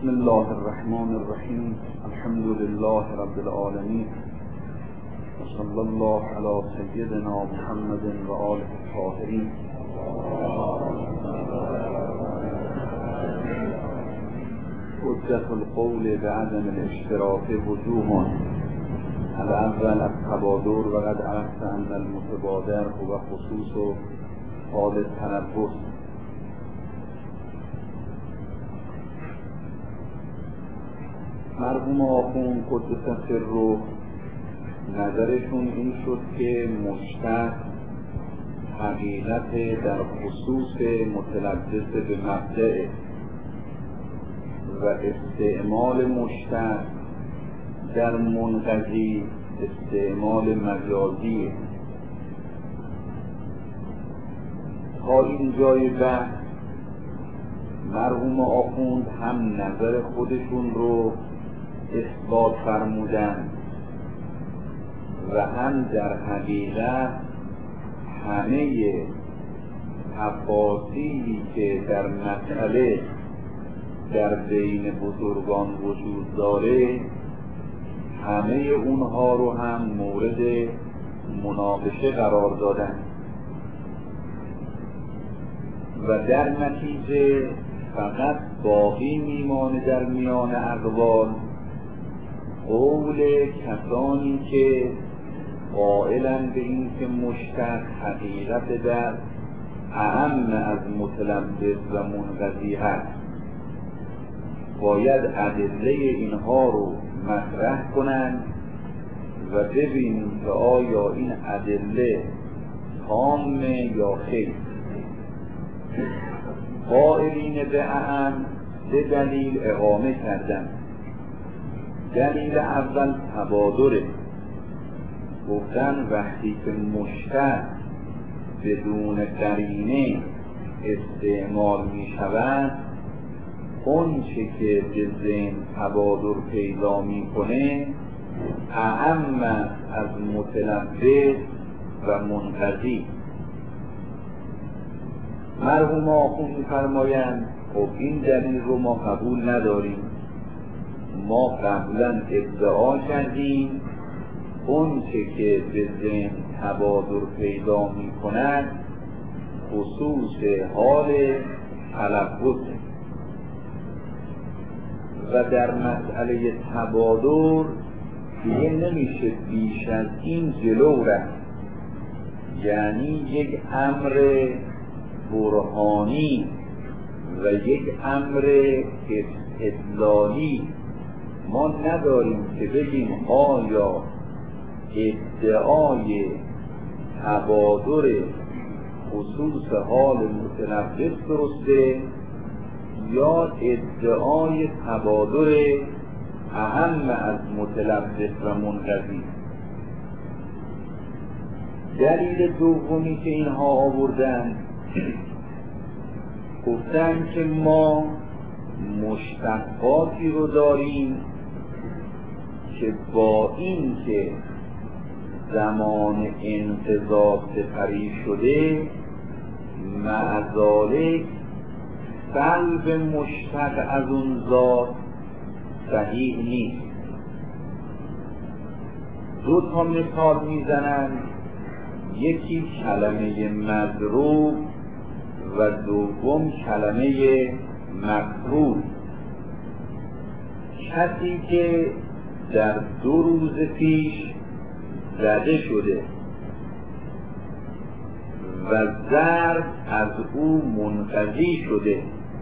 بسم الله الرحمن الرحیم. الحمد لله رب العالمین و صلی الله علی سیدنا محمد و آله الطاهرین. حجة القول بعدم الاشتراك وجوه. الاول التبادر و قد عرفت ان المتبادر هو خصوص حال التنفس. مرحوم آخوند قدس سره نظرشون این شد که مشتق حقیقت در خصوص متلبس به مبدأ و استعمال مشتق در منقضی استعمال مجازیه. تا این جای بحث مرحوم آخوند هم نظر خودشون رو اثبات فرمودن و هم در حقیقت همه تفاصیلی که در مسئله در بین بزرگان وجود داره همه اونها رو هم مورد مناقشه قرار دادن و در نتیجه فقط باقی میمانه در میان اقوال قول کسانی که قائلن به این که مشتق حقیقت در اعم از متلبس و منقضی هست. باید ادله اینها رو مطرح کنند و ببینیم که آیا این ادله تامه یا خیر. قائلین به اعم سه دلیل اقامه کردند. دلیل اول تبادره. گفتن وقتی که مشتق بدون قرینه استعمال می شود اون چه که به ذهن تبادر پیدا می کنه اعم از متلبس و منقضی. مرحوم آخوند می‌فرمایند خب این دلیل رو ما قبول نداریم. ما قبلا ادعا کردیم اون چه که به ذهن تبادر پیدا می کند خصوص حال تلبس و در مسئله تبادر دیگه نمیشه بیش از این جلو رفت. یعنی یک امر برهانی و یک امر استدلالی ما نداریم که بگیم آیا ادعای تبادر خصوص حال متلبس درسته یا ادعای تبادر اهم از متلبس و منقضی. دلیل دومی که اینها آوردن گفتن که ما مشتقاتی رو داریم که با این که زمان انقضا سپری شده مع ذالک سلب مشتق از اون ذات صحیح نیست. دو تا مثال میزنن، یکی کلمه مضروب و دوم کلمه مکروه. کسی که در 2 روز پیش زده شده و ضرب از او منقضی شده،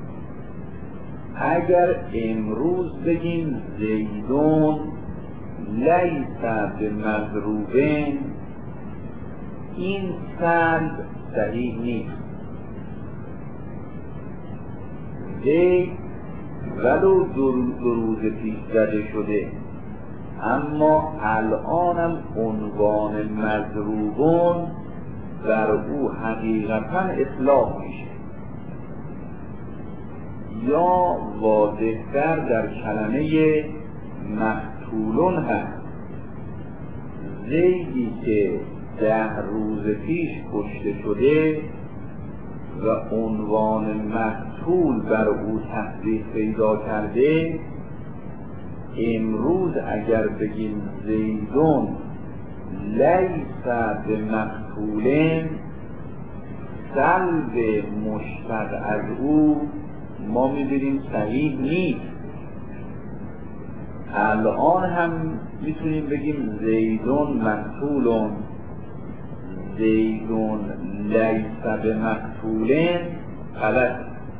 اگر امروز بگیم زیدون لیس به مضروبین این سلب صحیح نیست. زید ولو 2 روز پیش زده شده اما الانم عنوان مضروبون در او حقیقتا اطلاق میشه. یا واضح‌تر در کلمه مقتولون هست، زیدی که 10 روز پیش کشته شده و عنوان مقتول بر او تصریح پیدا کرده، امروز اگر بگیم زیدون لیس به مقتولن، سلب مشتق از او ما می‌بینیم صحیح نیست. الان هم میتونیم بگیم زیدون مقتولون، زیدون لیس به مقتولن غلط.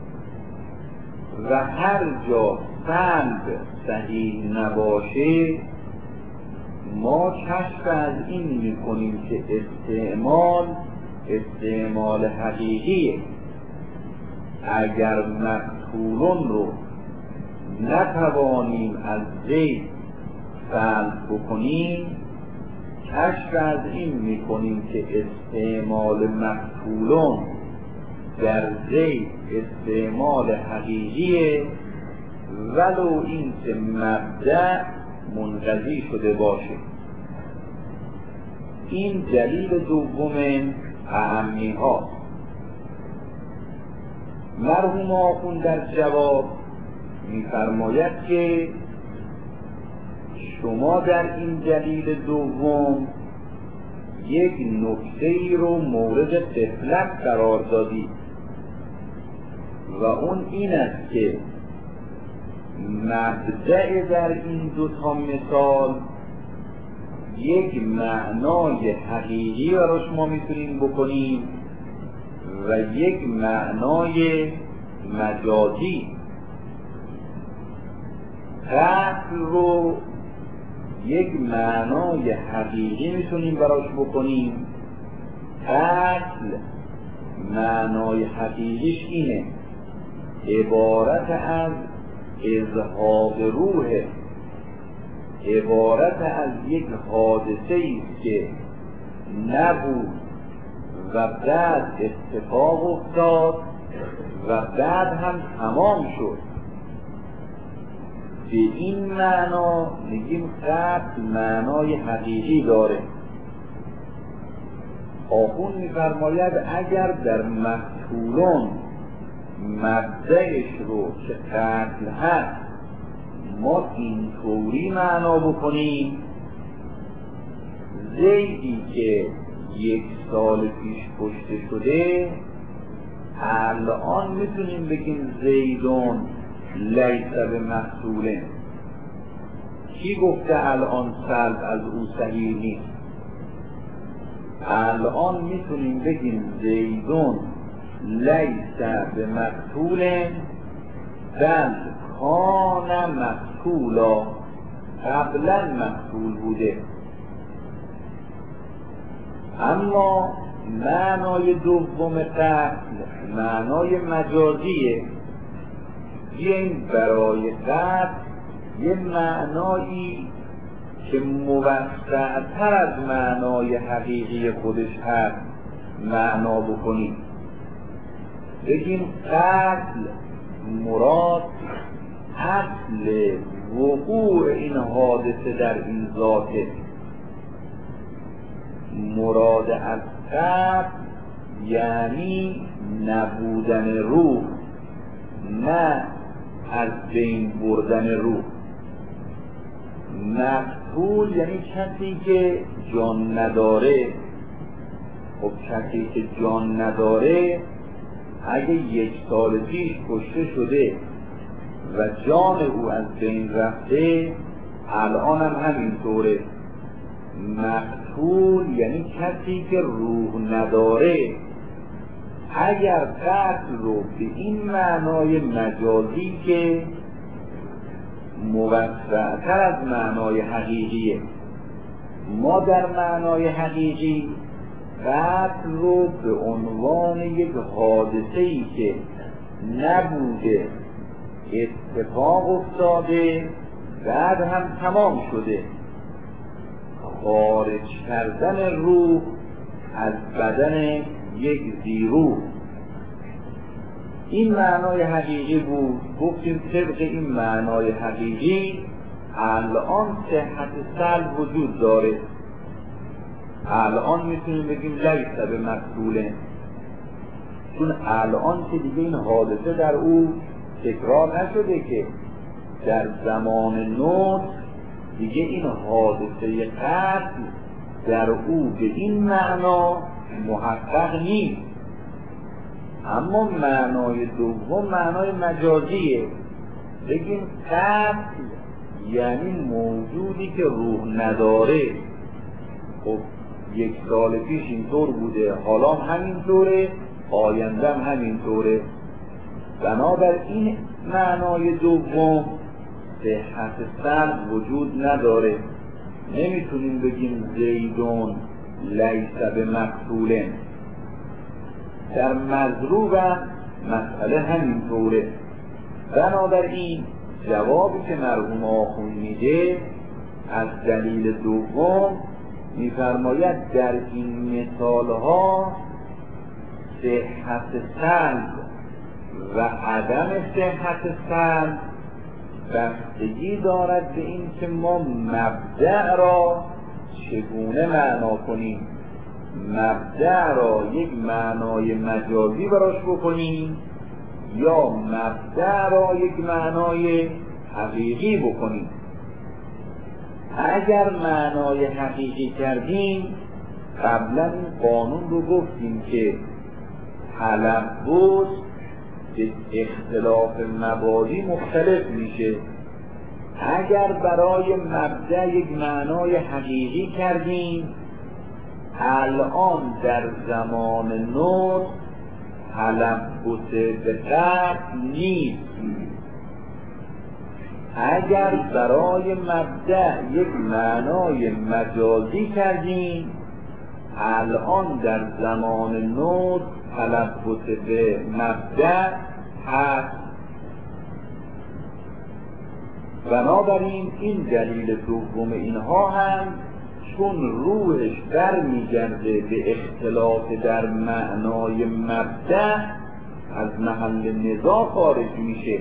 و هر جا سلب صحیح نباشه ما کشف از این میکنیم که استعمال حقیقیه. اگر مقتولون رو نتوانیم از زید سلب بکنیم، کشف از این میکنیم که استعمال مقتولون در زید استعمال حقیقیه، ولو این که مبدأ منقضی شده باشه. این دلیل دوم اعمی ها. مرحوم آخوند در جواب می‌فرماید که شما در این دلیل دوم یک نکته‌ای رو مورد غفلت قرار دادید و اون این است که مبدأ در این دو تا مثال یک معنای حقیقی براش ما میتونیم بکنیم و یک معنای مجازی. قتل رو یک معنای حقیقی میتونیم براش بکنیم. قتل معنای حقیقیش اینه، عبارت از اذهاب روحه، عبارت از یک حادثه ایست که نبود و بعد اتفاق افتاد و بعد هم تمام شد. به این معنا میگیم قتل معنای حقیقی داره. آخوند می‌فرماید اگر در مقتولون مبدأش رو که قتل هست ما اینطوری معنا بکنیم، زیدی که 1 سال پیش کشته شده الان میتونیم بگیم زیدون لیس به مقتولن. کی گفته الان سلب از او صحیح نیست؟ الان میتونیم بگیم زیدون لیس به مقتولن بل کان مقتولا، قبلا مقتول بوده. اما معنای دوم قتل معنای مجازیه. بیاییم برای قتل یه معنایی که موسع‌تر از معنای حقیقی خودش هست معنا بکنیم. بگیم قتل مراد اصل وقوع این حادثه در این ذاته. مراد از قتل یعنی نبودن روح، نه از بین بردن روح. مقتول یعنی کسی که جان نداره. خب کسی که جان نداره اگه 1 سال پیش کشته شده و جان او از بین رفته الان هم همینطوره. مقتول یعنی کسی که روح نداره. اگر قتل رو به این معنای مجازی که موسع‌تر از معنای حقیقیه، ما در معنای حقیقی قتل رو به عنوان یک حادثه‌ای که نبوده، اتفاق افتاده، بعد هم تمام شده، خارج کردن روح از بدن یک زیروح، این معنای حقیقی بود. گفتیم طبق این معنای حقیقی الان صحت سلب وجود داره. الان میتونیم بگیم لیس به مقتولن. چون الان که دیگه این حادثه در او تکرار نشده، که در زمان نوح دیگه این حادثه قتل در او به این معنا محقق نیست. اما معنای دوم معنای مجازیه. بگیم قتل یعنی موجودی که روح نداره. خب 1 سال پیش اینطور بوده، حالا همینطوره، آینده هم همینطوره. بنابراین معنای دوم صحت سلب وجود نداره. نمیتونیم بگیم زیدون لیس بمقتول. در مضروب هم مسئله همینطوره. بنابراین جوابی که مرحوم آخوند میده از دلیل دوم میفرماید در این مثالها صحت سلب و عدم صحت سلب بستگی دارد به این که ما مبدأ را چگونه معنا کنیم. مبدأ را یک معنای مجازی براش بکنیم یا مبدأ را یک معنای حقیقی بکنیم. اگر معنای حقیقی کردیم قبلا این قانون رو گفتیم که تلفظ به اختلاف مبادی مختلف میشه. اگر برای مبدأ یک معنای حقیقی کردیم الان در زمان نوح تلفظ به قتل نیست. اگر برای مبدأ یک معنای مجازی کردیم الان در زمان نوح تلفظ به مبدأ هست. بنابراین این دلیل دوم اینها هم چون روحش برمیگرده به اختلاف در معنای مبدأ از محل نزاع خارج میشه.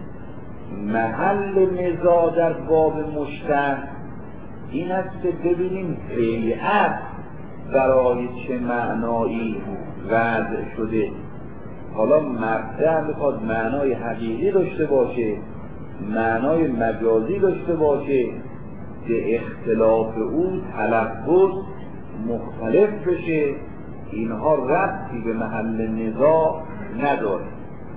محل نزاع در باب مشتق این است که ببینیم هیئت برای چه معنایی وضع شده. حالا مبدأ میخواد معنای حقیقی داشته باشه، معنای مجازی داشته باشه، به اختلاف او تلفظ مختلف بشه. اینها ربطی به محل نزاع نداره.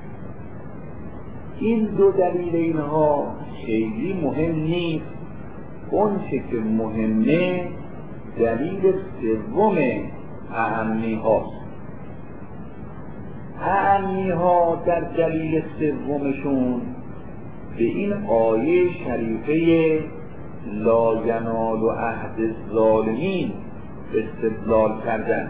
این دو دلیل اینها خیلی مهم نیست. اون چه که مهمه دلیل سوم اعمی هاست. اعمی ها در دلیل سومشون به این آیه شریفه لا ینال عهد الظالمین استدلال کردن.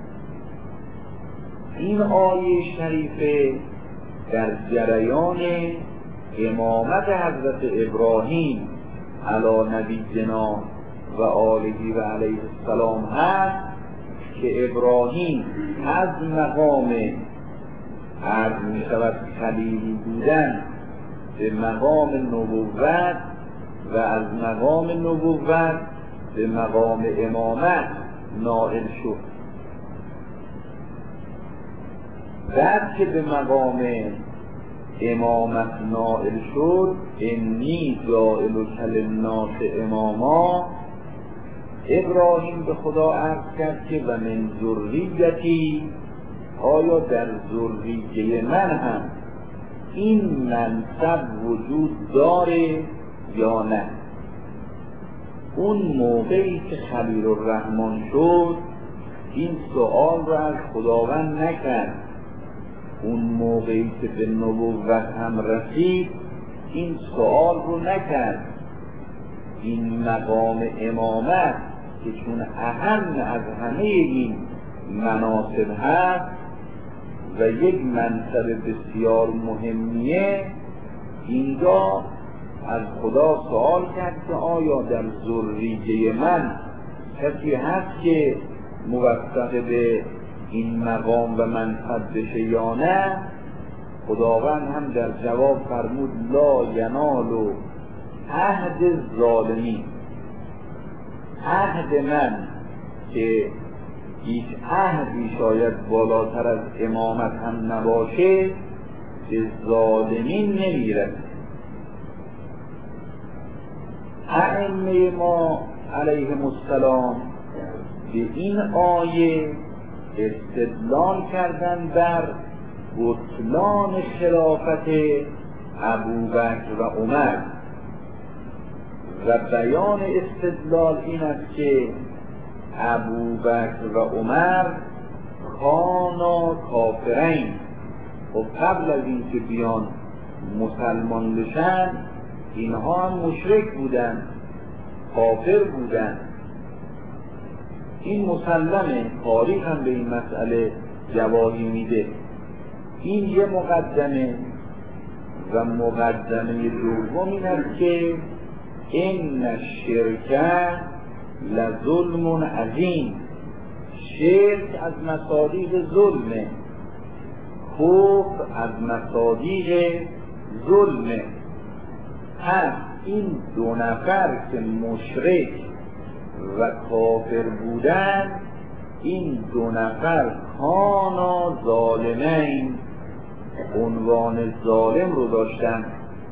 این آیه شریفه در جریان امامت حضرت ابراهیم علی نبینا و آله و علیه السلام هست که ابراهیم از مقام عرض می شود خلیلی بودن به مقام نبوت و از مقام نبوت به مقام امامت نائل شد. بعد که به مقام امامت نائل شد انی جاعلک للناس اماما، ابراهیم به خدا عرض کرد که و من ذریتی، آیا در ذریه من هم این منصب وجود داره یا نه؟ اون موقعی که خلیل الرحمن شد این سؤال رو از خداوند نکرد. اون موقعی که به نبوت هم رسید این سؤال رو نکرد. این مقام امامت که چون اهم از همه این مناصب هست و یک منصب بسیار مهمیه، اینجا از خدا سوال کرد که آیا در ذریه من کسی هست که موفق به این مقام و منصب بشه یا نه؟ خداوند هم در جواب فرمود لا ینال عهد الظالمین. عهد من که هیچ عهدی شاید بالاتر از امامت هم نباشه به ظالمین نمیرسه. ائمه ما علیهم السلام به این آیه استدلال کردن بر بطلان خلافت ابوبکر و عمر و بیان استدلال این است که ابوبکر و عمر کانا کافرین و قبل از این که بیان مسلمان بشن اینها هم مشرک بودن، کافر بودن. این مسلمه، تاریخ هم به این مسئله جوابی میده. این یه مقدمه و مقدمه دوم این است که ان الشرک لظلم عظیم، شرک از مصادیق ظلمه، کفر از مصادیق ظلمه. پس این دو نفر که مشرک و کافر بودن، این دو نفر کانا ظالمین، عنوان ظالم رو داشتن.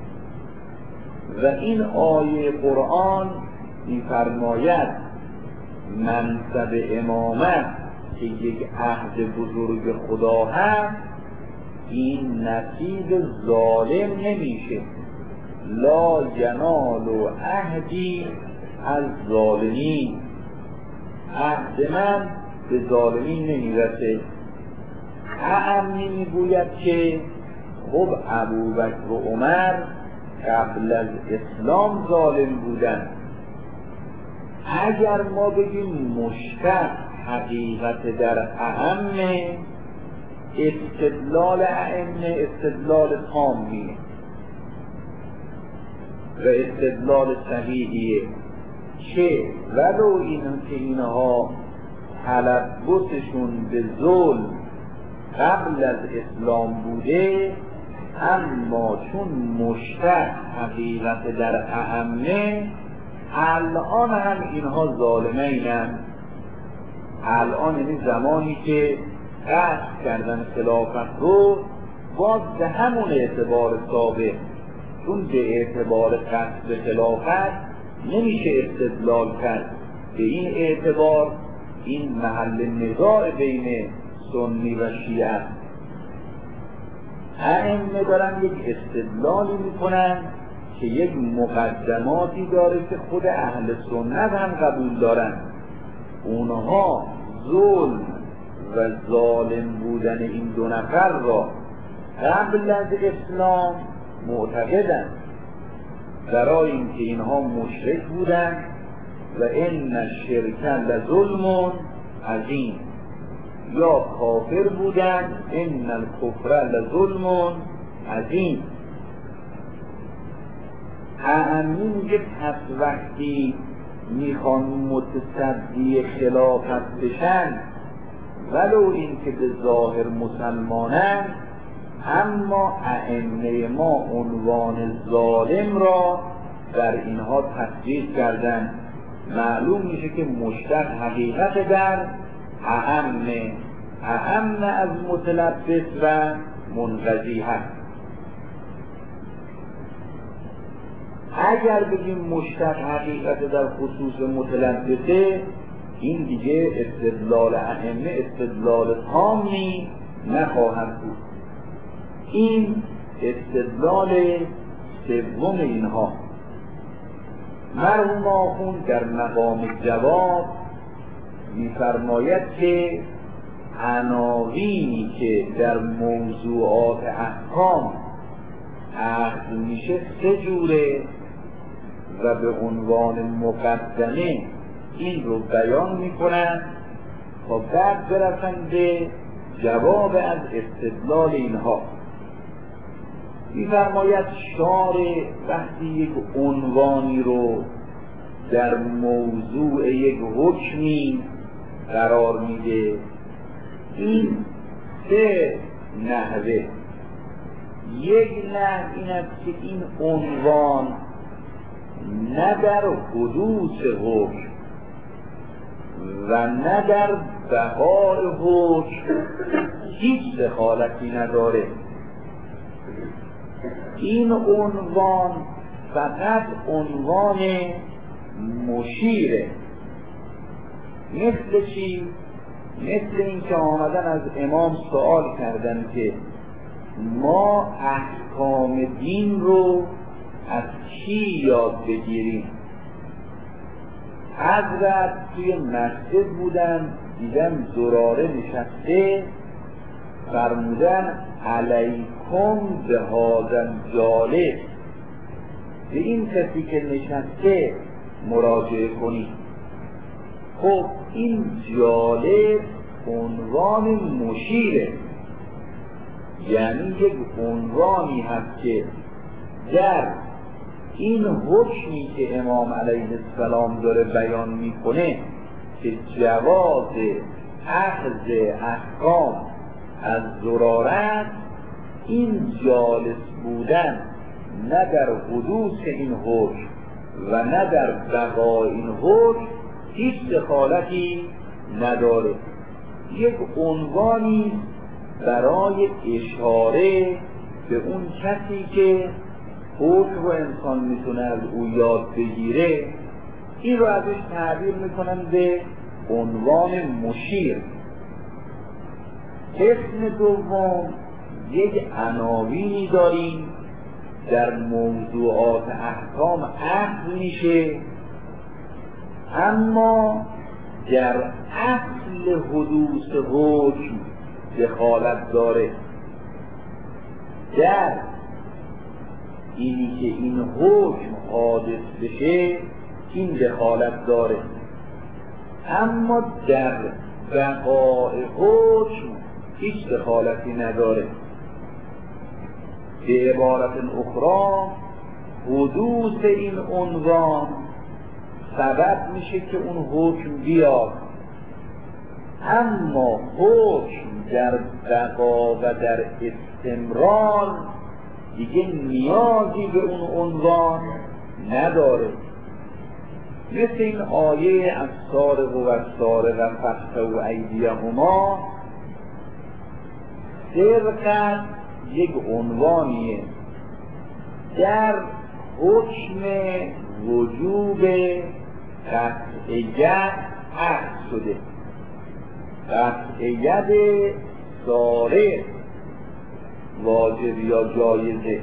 و این آیه قرآن می‌فرماید منصب امامت که یک عهد بزرگ خدا هست، این نصیب ظالم نمیشه. لا ینال عهدی از ظالمین، عهد من به ظالمین نمیرسه. اعمی میگوید که خب ابوبکر و عمر قبل از اسلام ظالم بودن. اگر ما بگیم مشتق حقیقت در ائمه، استدلال ائمه استدلال تامیه و استدلال صحیحیه که ولو اینها تلبسشون به ظلم قبل از اسلام بوده، اما چون مشتق حقیقت در ائمه، الان هم اینها ظالمینن. الان یعنی زمانی که قصد کردن خلافت رو باز به همون اعتبار سابق، چون به اعتبار قصد خلافت نمیشه استدلال کرد. به این اعتبار این محل نزاع بین سنی و شیعه است. ائمه دارن یک استدلالی میکنن که یک مقدماتی داره که خود اهل سنت هم قبول دارن. اونها ظلم و ظالم بودن این دو نفر را قبل از اسلام معتقدن، برای اینکه اینها مشرک بودن و ان الشرک لظلم عظیم، یا کافر بودن ان الکفر لظلم عظیم. ائمه میگه پس وقتی میخوان متصدی خلافت بشن، ولو این که به ظاهر مسلمانن، اما ائمه ما عنوان ظالم را در اینها تصدیق کردن. معلوم میشه که مشتق حقیقت در ائمه از متلبس و منقضی هست. اگر بگیم مشتق حقیقت در خصوص متلبسه، این دیگه استدلال ائمه استدلال تامی نخواهد بود. این استدلال سوم اینها. مرحوم آخوند در مقام جواب می‌فرماید که عناوینی که در موضوعات احکام اخذ میشه سه جوره و به عنوان مقدمه این رو بیان میکنن تا بعد برسن به جواب از استدلال اینها. می‌فرماید شارع وقتی یک عنوانی رو در موضوع یک حکمی قرار میده، این سه نحوه. یک نحو این است که این عنوان نه در حدوث حکم و نه در بقای حکم هیچ دخالتی نداره. این عنوان فقط عنوان مشیره. مثل چی؟ مثل این که آمدن از امام سوال کردن که ما احکام دین رو از کی یاد بگیریم؟ حضرت توی مسجد بودن، دیدن زراره نشسته، فرمودن علیکم به هذا جالب، به این کسی که نشسته مراجعه کنید. خب این جالب عنوان مشیره، یعنی یک عنوانی هست که در این حکمی که امام علیه السلام داره بیان میکنه که جواز اخذ احکام از ضرارت، این جالس بودن نه در حدوث این حکم و نه در بقای این حکم هیچ دخالتی نداره. یک عنوانی برای اشاره به اون کسی که حکم رو انسان میتونه از او یاد بگیره، این رو ازش تعبیر میکنن به عنوان مشیر. قسم دوم، یک عناوینی داریم در موضوعات احکام اخذ میشه، اما در اصل حدوث حکم دخالت داره. در اینی که این حکم حادث بشه این دخالت داره، اما در بقای حکم هیچ دخالتی نداره. به عبارت اخرى، حدوث این عنوان سبب میشه که اون حکم بیاد، اما حکم در بقا و در استمرار دیگه نیازی به اون عنوان نداره. مثل این آیه از سارق و سارق فقطعوا ایدیهما، سرقت یک عنوانیه در حکم وجوب قطعیت اخذ شده. قطعیت سارق واجب یا جایزه.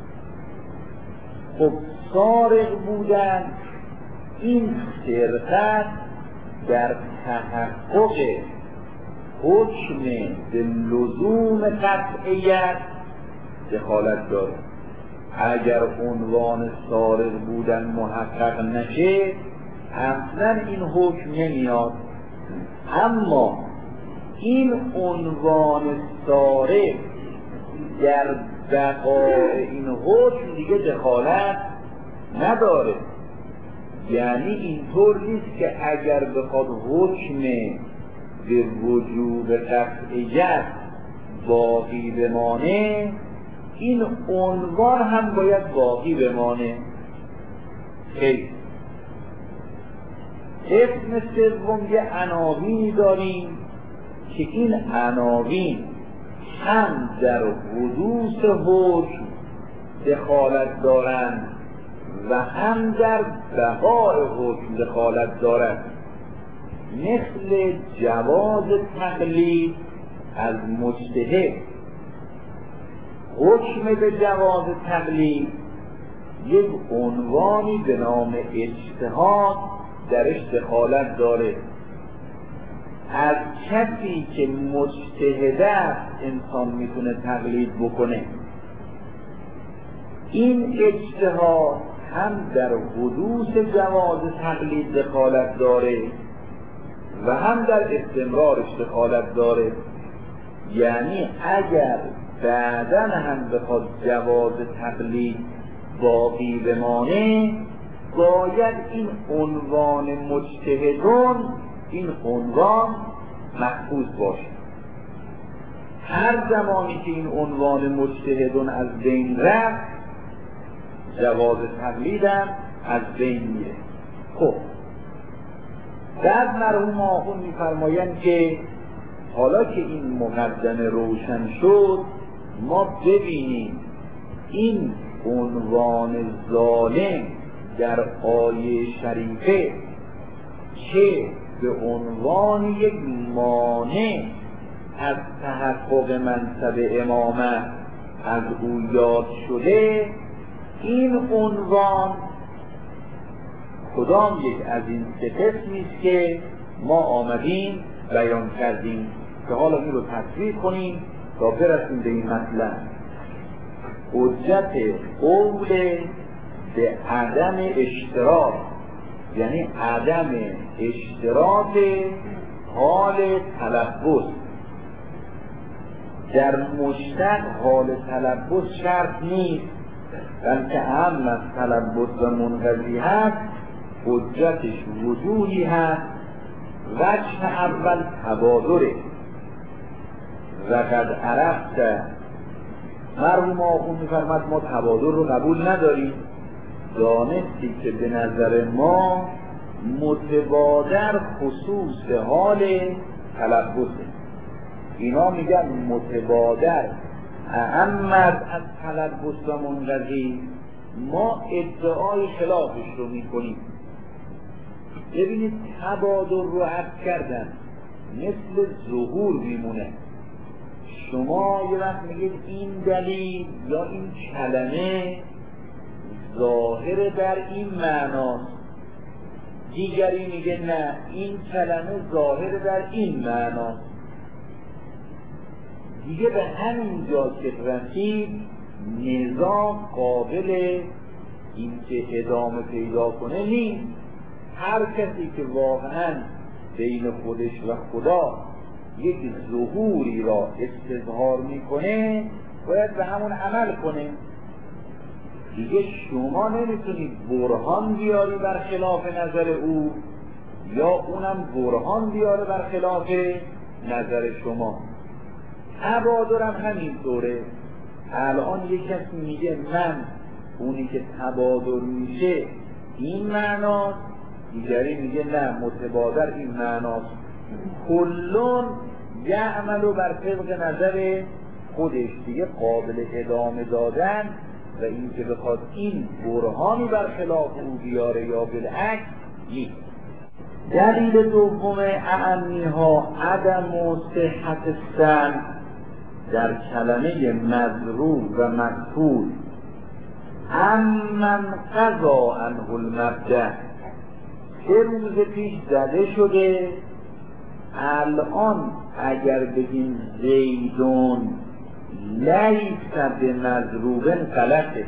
خب سارق بودن، این سرقت در تحقق حکم به لزوم قطعیت دخالت داره. اگر عنوان سارق بودن محقق نشه اصلا این حکم نمیاد، اما این عنوان سارق در بقای این حکم دیگه دخالت نداره. یعنی اینطور نیست که اگر بخواد حکم به وجوب قطعیت باقی بمانه این عنوان هم باید باقی بمانه. خیلی قسم سوم یه عناوینی داریم که این عناوین هم در حدوث حکم دخالت دارند و هم در بقای حکم دخالت دارند، مثل جواز تقلید از مجتهد. حکم به جواز تقلید یک عنوانی به نام اجتهاد درش دخالت داره. از کسی که مجتهد است انسان میتونه تقلید بکنه. این اجتهاد هم در حدوث جواز تقلید دخالت داره و هم در استمرارش دخالت داره. یعنی اگر بعداً هم بخواد جواز تقلید باقی بمانه باید این عنوان مجتهدون این عنوان محفوظ باشه. هر زمانی که این عنوان مجتهدون از بین رفت جواز تقلیدم از بین میره. خب بعد مرحوم آخوند می‌فرمایند که حالا که این مقدمه روشن شد، ما ببینیم این عنوان ظالم در آیه شریفه که به عنوان یک مانع از تحقق منصب امامت از او یاد شده، این عنوان کدام یک از این سه قسمی است که ما آمدیم بیان کردیم که حالا این رو تصویر کنیم تا برسیم به این مطلب. حجت قول به عدم اشتراط، یعنی عدم اشتراط حال تلبس. در مشتق حال تلبس شرط نیست، بلکه اهم از تلبس و منقضی هست، حجتش وجودی هست. وجه اول تبادره. وقد عرفت، مرحوم آخوند می‌فرماد ما تبادر رو قبول نداریم، دانستی که به نظر ما متبادر خصوص حال تلبسه. اینا میگن متبادر اعمد از تلبس و منقضی، ما ادعای خلافش رو میکنیم. ببینید تبادر رو عرض کردن مثل ظهور میمونه. شما یه وقت میگید این دلیل یا این کلمه ظاهر در این معناست، دیگری میگه نه این کلمه ظاهر در این معناست. دیگه به همین جا که رسید نزاع قابل این که ادامه پیدا کنه نیست. هر کسی که واقعا بین خودش و خدا یک ظهوری را استظهار میکنه باید به همون عمل کنه. دیگه شما نمیتونید برهان بیاری بر خلاف نظر او یا اونم برهان بیاره بر خلاف نظر شما. تبادرم همینطوره. الان یک کسی میگه من اونی که تبادر میشه این معناست، دیگری میگه نه متبادر این معناست. کلون یعملو بر طبق نظر خودش، دیگه قابل ادامه دادن و این که بخواد این برهانی بر خلاف او بیاره یا بالعکس نیست. دلیل دوم اعنی ها عدم و صحت سن در کلمه مضروب و مقتول. امن قضا عنه المبدأ، 3 روز پیش زده شده، الان اگر بگیم زیدون لیس به مضروبن غلطه،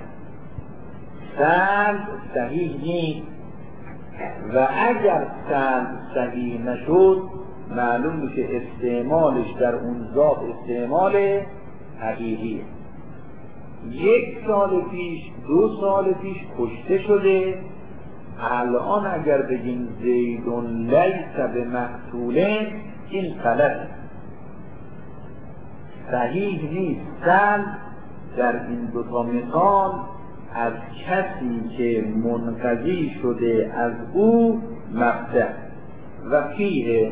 سند صحیح نیست و اگر سند صحیح نشد معلوم میشه استعمالش در اون ذات استعمال حقیقیه. 1 سال پیش 2 سال پیش کشته شده، الان اگر بگیم زیدون لیس به مقتولن این غلطه، صحیح نیست. سند در این 2 تا مثال از کسی که منقضی شده از او مبدأ و فیه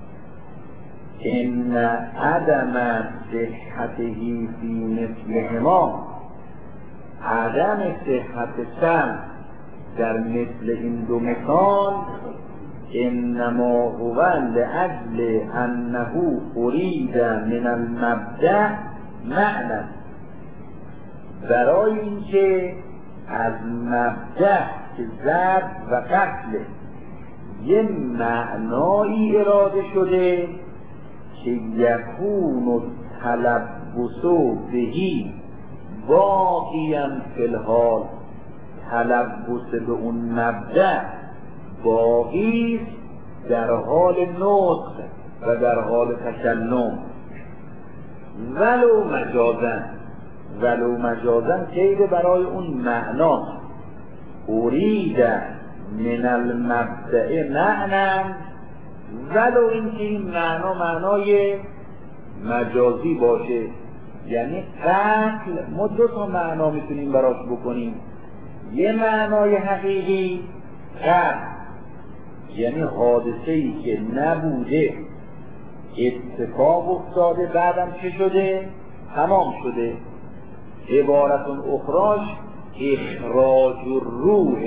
ان عدم صحته فی مثلهما، عدم صحت سند در مثل این 2 مثال انما هو لأجل انه ارید من المبدأ معنی، برای اینکه از مبدأ که ضرب و قتل یه معنایی اراده شده که یکون تلبس بهی باقیا فی الحال، تلبس به اون مبدأ باقی در حال نطق و در حال تکلم. ولو مجازن غیر برای اون معنا ارید من المبدأ معنی، ولو اینکه این معنا معنای مجازی باشه. یعنی قتل ما 2 تا معنا میتونیم براش بکنیم، یه معنای حقیقی قتل، یعنی حادثه‌ای که نبوده اتفاق افتاده بعدم چه شده؟ تمام شده. عبارتون اخراش اخراج الروح،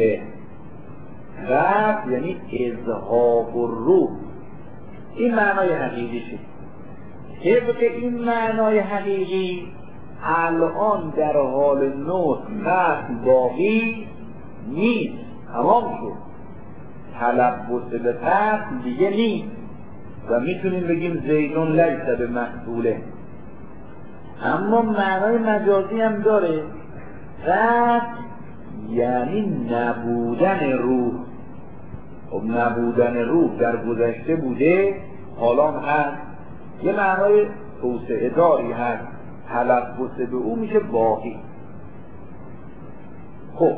رفع یعنی اذهاب الروح. این معنای حقیقی شد. طبق این معنای حقیقی الان در حال نطق قتل باقی نیست، تمام شد. تلبس به قتل دیگه نیست و میتونیم بگیم زیدون لیس به مقتوله. اما معنای مجازی هم داره. قتل یعنی نبودن روح. خب نبودن روح در گذشته بوده، حالا هست، یه معنای توسعه داری هست. تلبس به او میشه باقی. خب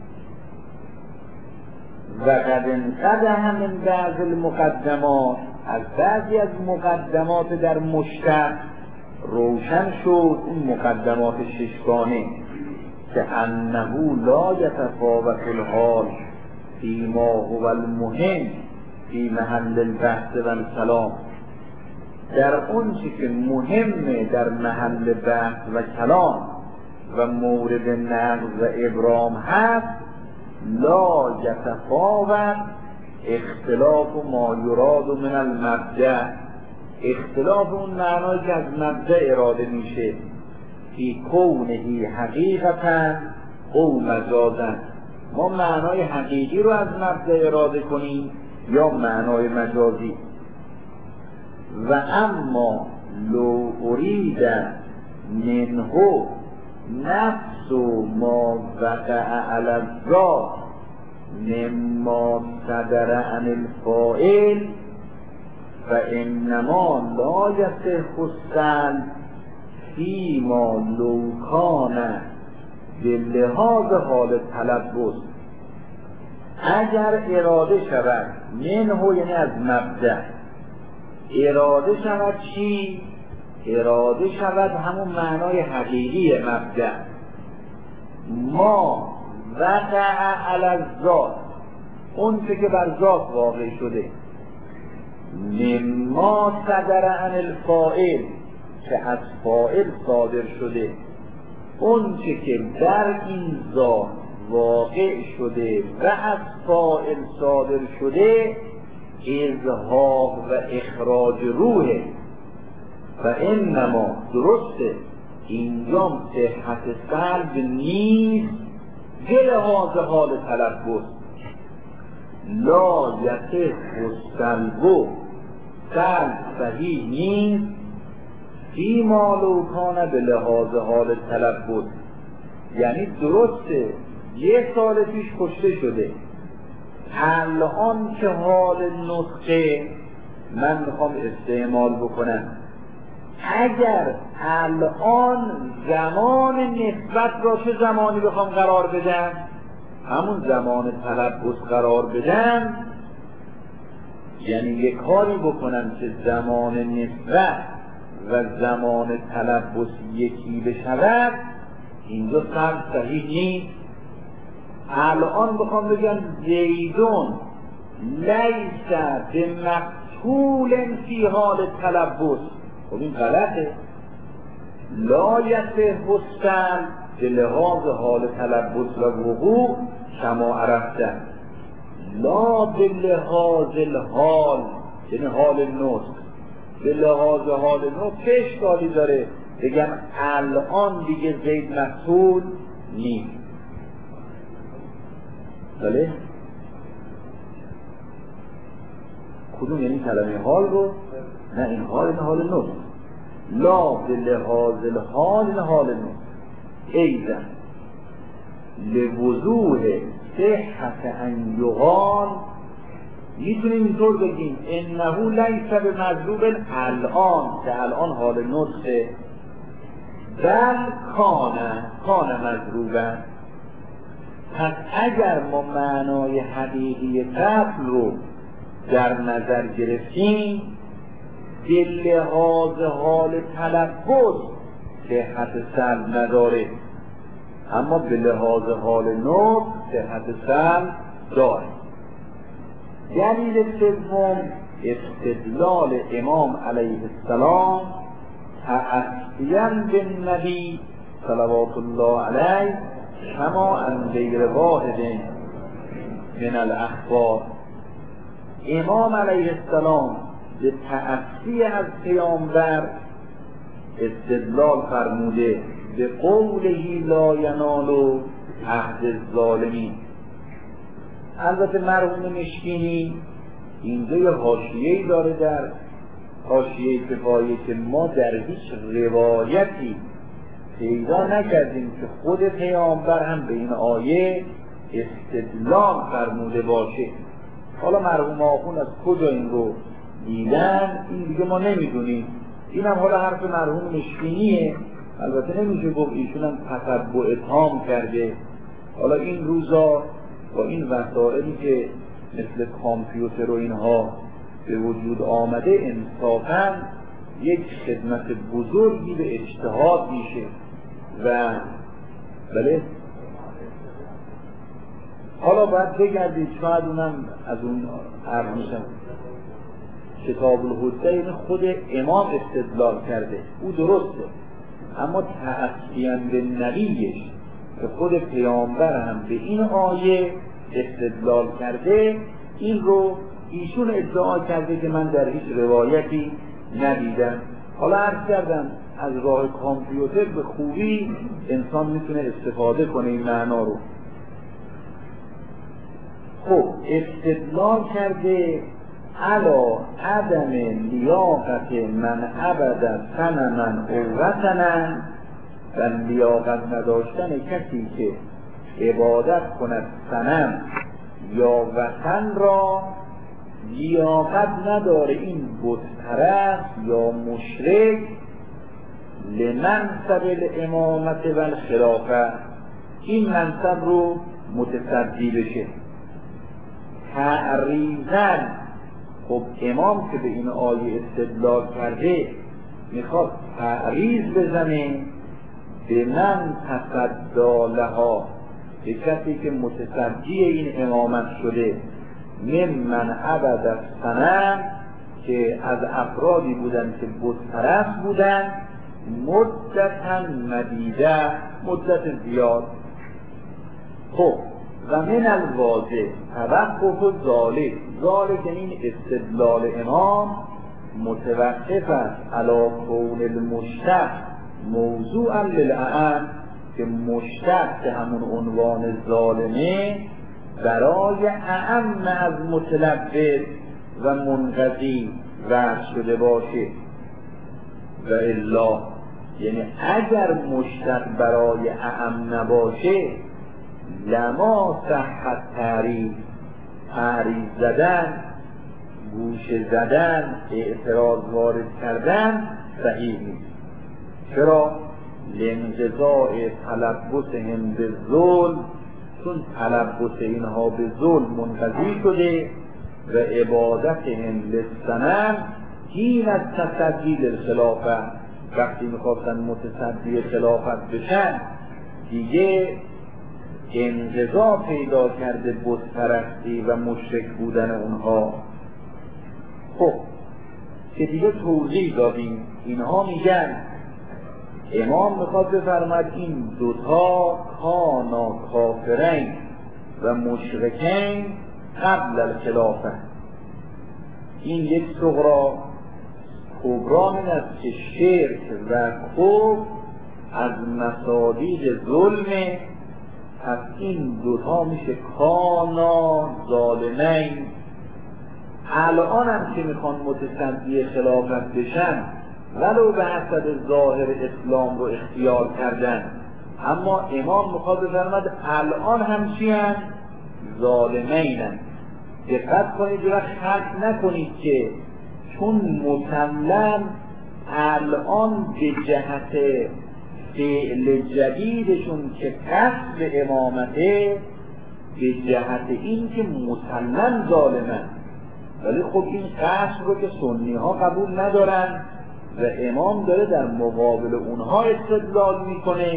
و قد انقدح من بعض المقدمات، از بعضی از مقدمات در مشتق روشن شد اون مقدمات ششگانه که انه لا یتفاوت الحال فیما هو المهم فی محل البحث و الکلام، در اون چی که مهمه در محل بحث و کلام و مورد نقض و ابرام هست، لا یتفاوت اختلاف ما یراد من المبدأ، اختلاف اون معنایی که از مبدأ اراده میشه، فی کونه حقیقتا او مجازا، ما معنای حقیقی رو از مبدأ اراده کنیم یا معنای مجازی. و اما لو ارید منه نفس ما وقع علی الذات مما صدر عن الفاعل فانما لا یصح السلب فیما لو کان بلحاظ حال تلبس. اگر اراده شود منه یعنی از مبدأ، اراده شود چی؟ اراده شود همون معنای حقیقی مبدأ، ما وقع علی الذات، اون که بر ذات واقع شده، مما صدر عن الفاعل که از فاعل صادر شده، اون که در این ذات واقع شده و از فاعل صادر شده، اظهار و اخراج روحه. و انما درسته اینجا صحت سلب نیست به لحاظ حال تلبس، لا یصح السلب، سلب صحیح نیست فیما لو کان به لحاظ حال تلبس. یعنی درسته یه سال پیش کشته شده، الان که حال نسخه من میخوام استعمال بکنم، اگر الان زمان نسبت را چه زمانی بخوام قرار بدم، همون زمان تلبس قرار بدم، یعنی یک کاری بکنم که زمان نسبت و زمان تلبس یکی بشود، اینجا سلب صحیح نیست. الان بخوام بگم زیدون لیس به مقتول فی حال تلبس، خب این غلطه. لا یصح السلب به لحاظ حال تلبس و وقوع کما عرفته، لا به لحاظ الحال یعنی حال نطق، به لحاظ حال نطق چه اشکالی داره بگم الان دیگه زید مقتول نیست. بله؟ کدوم یعنی کلمه حال رو؟ نه این حال این حال نطق. لا به لحاظ الحال این حال نطق. ایزن لوضوح صحت ان یقال، میتونیم اینطور بگیم انه لیس به مضروب الان که الان حال نطقه، بل کان مضروبن. پس اگر ما معنای حقیقی قتل رو در نظر گرفتیم به لحاظ حال تلبس صحت سلب نداره، اما به لحاظ حال نطق صحت سلب داره. دلیل سوم استدلال امام علیه السلام تأسیاً بالنبی صلوات الله علیه کما عن غیر واحد من الاخبار. امام علیه السلام به تأسی از پیامبر استدلال فرموده به قوله لا ینال عهد الظالمین. البته مرحوم مشکینی اینجا یه حاشیه‌ای داره در حاشیه کفایه که ما در هیچ روایتی پیدا نکردیم که خود پیامبر هم به این آیه استدلال فرموده باشه. حالا مرحوم آخوند از کجا این رو دیدن این دیگه ما نمیدونیم. این هم حالا حرف مرحوم مشکینیه، البته نمیشه گفت ایشون هم تتبع تام کرده. حالا این روزا با این وسائلی که مثل کامپیوتر و اینها به وجود آمده انصافاً یک خدمت بزرگی به اجتهاد میشه و بله حالا باید بگردید شاید اونم از اون عرض میشم کتاب الحجه این خود امام استدلال کرده او درسته، اما تأسیاً به نبیش که خود پیامبر هم به این آیه استدلال کرده، این رو ایشون ادعا کرده که من در هیچ روایتی ندیدم. حالا عرض کردم از راه کامپیوتر به خوبی انسان میتونه استفاده کنه این معنا رو. خب استدلال کرده علا عدم لیاقت من عبد صنما او وطنا، و لیاقت نداشتن کسی که عبادت کند صنم یا وطن را، لیاقت نداره این بتپرست یا مشرک لمنصب الامامت و الخلافه، این منصب رو متصدی بشه تعریضاً. خب امام که به این آیه استدلال کرده میخواد تعریض بزنه به من تصدی لها، به کسی که متصدی این امامت شده، من عبد الصنم که از افرادی بودن که بتپرست بودن، مدتا مدیده مدت زیاد. خب و من الواضح توقف ذالک، ذالک این استدلال امام متوقف است علی کون المشتق موضوعا للأعم، که مشتق که همون عنوان ظالمه برای اعم از متلبس و منقضی وضع شده باشه. و الا یعنی اگر مشتق برای اعم نباشه لما صحت تعریض زدن، گوشه زدن، اعتراض وارد کردن صحیح نیست. چرا؟ لانقضاء تلبسهم به ظلم، چون تلبس اینها به ظلم منقضی شده و عبادتهم للصنم حین از تصدی للخلافه، وقتی میخواستن متصدی خلافت بشن دیگه انقضا پیدا کرده بتپرستی و مشرک بودن اونها. خب که دیگه توضیح دادیم. اینها میگن امام میخواد بفرماید این دوتا کانا کافرین و مشرکین قبل الخلافه. این یک صغرا، کبرا این است که شرک و کفر از مصادیق ظلمه، پس این دوتا میشه کانا ظالمین. الان هم که میخوان متصدی خلافت بشن ولو به حسب ظاهر اسلام رو اختیار کردن، اما امام میخواد بفرماید الان هم چی هن؟ ظالمینن. دقت کنید و خلط نکنید که چون مسلم الان به جهت فعل جدیدشون که قصد امامته به جهت این که مسلم ظالمن، ولی خب این قصد رو که سنی ها قبول ندارن و امام داره در مقابل اونها استدلال میکنه،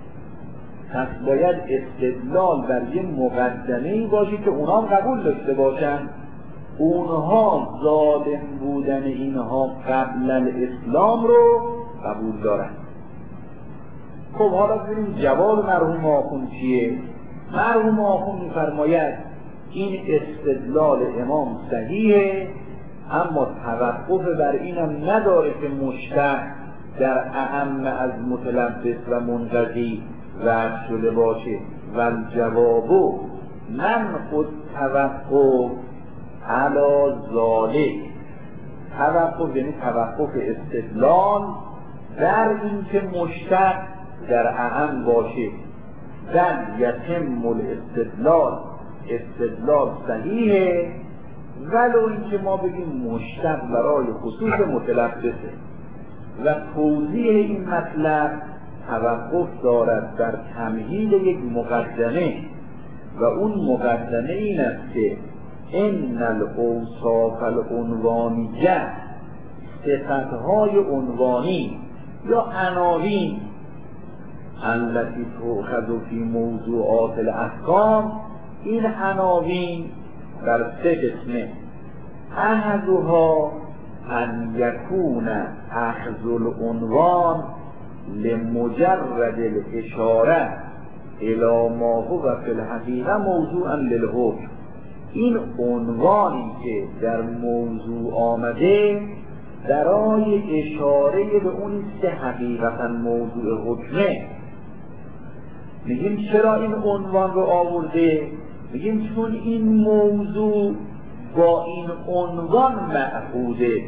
پس باید استدلال بر یه مقدمه‌ای باشه که اونها قبول داشته باشن. اونها ظالم بودن اینها قبل الاسلام رو قبول دارن. خب حالا ببینیم جواب مرحوم آخوند چیه؟ مرحوم آخوند می‌فرماید این استدلال امام صحیحه، اما توقف بر اینم نداره که مشتق در اعم از متلبس و منقضی رد شده باشه. و جوابو من خود توقف علی ذالک، توقف یعنی توقف استدلال در این که مشتق در اعم باشه. در یتم الاستدلال، استدلال صحیحه ولو اینکه ما بگیم مشتق برای خصوص متلبسه. و توضیح این مطلب توقف دارد بر تمهید یک مقدمه، و اون مقدمه این است که ان الاوصاف العنوانیه، صفتهای عنوانی یا عناوین التي تؤخذ فی موضوعات الاحکام، این عناوین در سه قسمه. احدها ان یکون اخذ العنوان لمجرد الاشاره الی ما هو فی الحقیقه موضوعا للحکم. این عنوانی که در موضوع آمده برای اشاره به اون سه حقیقتا موضوع حکمه. میگیم چرا این عنوان رو آورده؟ میگیم چون این موضوع با این عنوان معهوده،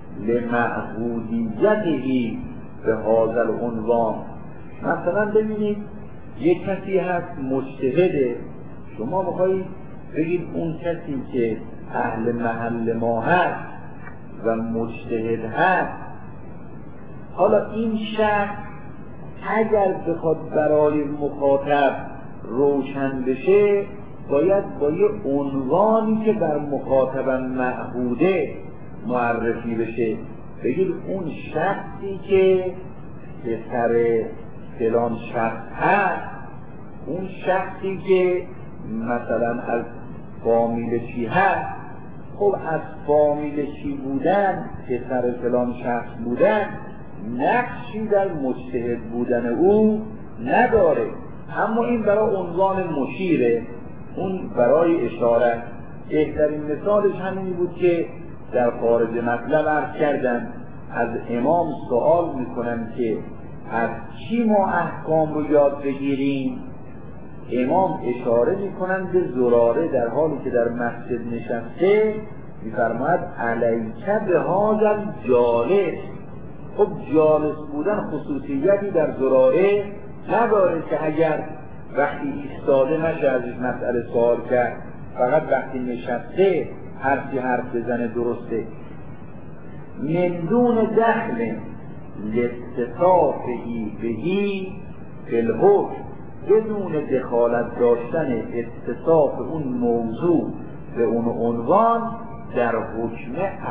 لمعهودیته به هذا العنوان. مثلا ببینید یک کسی هست مجتهده، شما میخواید بگید اون کسی که اهل محل ما هست و مجتهد هست، حالا این شخص اگر بخواد برای مخاطب روشن بشه باید با یه عنوانی که بر مخاطبم معهوده معرفی بشه. بگید اون شخصی که پسر فلان شخص هست، اون شخصی که مثلا از فامیل چی هست. خب از فامیل چی بودن، پسر فلان شخص بودن نقشی در مجتهد بودن او نداره، اما این برای عنوان مشیره، اون برای اشاره. بهترین مثالش همینی بود که در خارج مطلب عرض کردن، از امام سوال میکنن که از چی ما احکام رو یاد بگیریم. امام اشاره میکنن به زراره در حالی که در مسجد نشسته، میفرماید علیکه به هذا جالس. خب جالس بودن خصوصیتی در زراره نداره که اگر وقتی ایستاده نشه ازش مسئله سوال کرد، فقط وقتی نشسته حرف بزنه درسته. من دون دخل لاتصافه بهی فی الحکم، بدون دخالت داشتن اتصاف اون موضوع به اون عنوان در حکم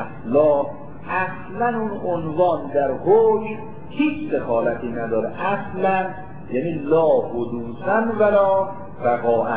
اصلا اون عنوان در حکم هیچ دخالتی نداره اصلا، یعنی لا حدوثا ولا بقاءا.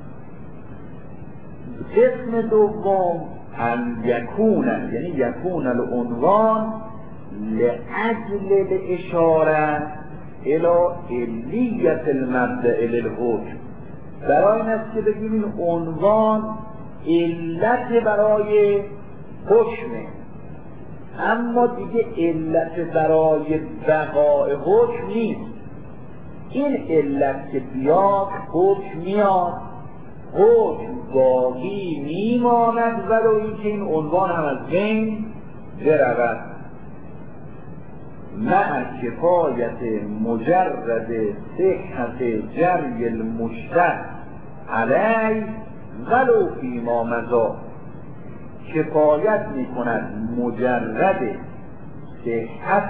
قسم دوم ان یکون، یعنی یکون العنوان لأجل الاشاره الى علیت المبدأ للحکم. برای این است که بگیم این عنوان علت برای حکمه، اما دیگه علت برای بقاء حکم نیست. این علت که بیاد حکم میاد، حکم باقی میماند ولو اینکه این عنوان هم از بین برود. مع کفایت مجرد صحت جری المشتق علی ولو فیما مضی، کفایت میکند مجرد صحت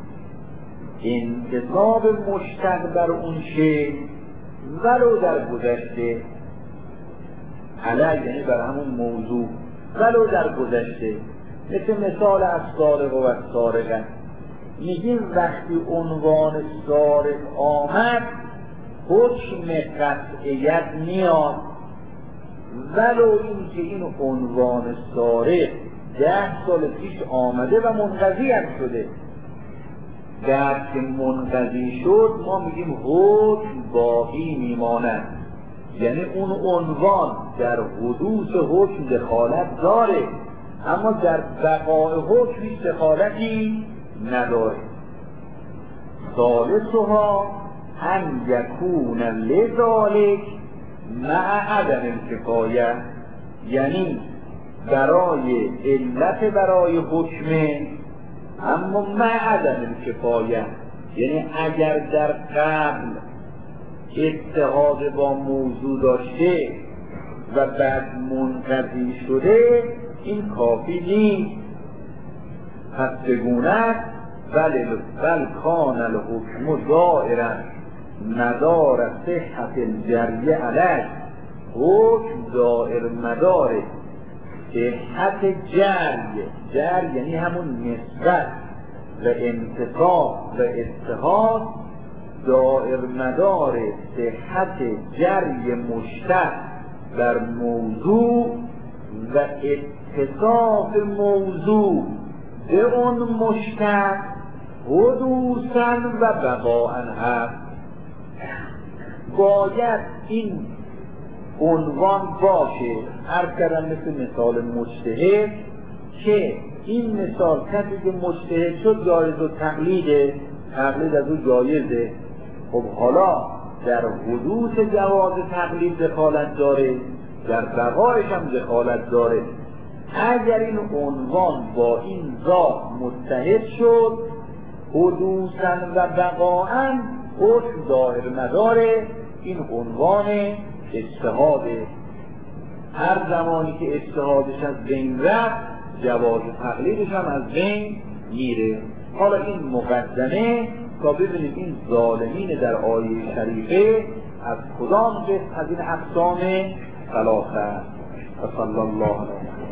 انتصاب مشتق بر اون شی ولو در گذشته، علی یعنی بر همون موضوع، ولو در گذشته. مثال از سارق و از سارقه، میگیم وقتی عنوان سارق آمد حکم قطعیت میاد، ولو این که این عنوان سارق 10 سال پیش آمده و منقضی هم شده. بعد که منقضی شد ما میگیم حکم باقی میماند، یعنی اون عنوان در حدوث حکم دخالت داره اما در بقای حکم هیچ دخالتی نداره. ثالثها ان یکون لذالک مع عدم الکفایه، یعنی برای علت برای حکمه اما مع عدم الکفایه، یعنی اگر در قبل اتحاد با موضوع داشته و بعد منقضی شده این کافی نیست. پس بگونه بل کان الحکم دائرا مدار صحت الجری علیه، حکم دائر مدار صحت جری یعنی همون نسبت و انتصاب و اتحاد، دائر مدار صحت جری مشتق در موضوع و اتصاف موضوع به اون مشتق حدوثاً و بقاءً هست. باید این عنوان باشه، عرض کردم مثل مثال مجتهد که این مثال کسی که مجتهد شد جایز و تقلید از او جایزه. خب حالا در حدوث جواز تقلید دخالت داره، در بقایش هم دخالت داره. اگر این عنوان با این ذات متحد شد حدوثاً و بقاءً حکم دائر مدار این عنوان اجتهاده. هر زمانی که اجتهادش از بین رفت جواز تقلیدش هم از بین میره. حالا این مقدمه تا ببینیم این ظالمین در آیه شریفه از کدام قسم از این اقسام ثلاثه است. صلی الله علیه و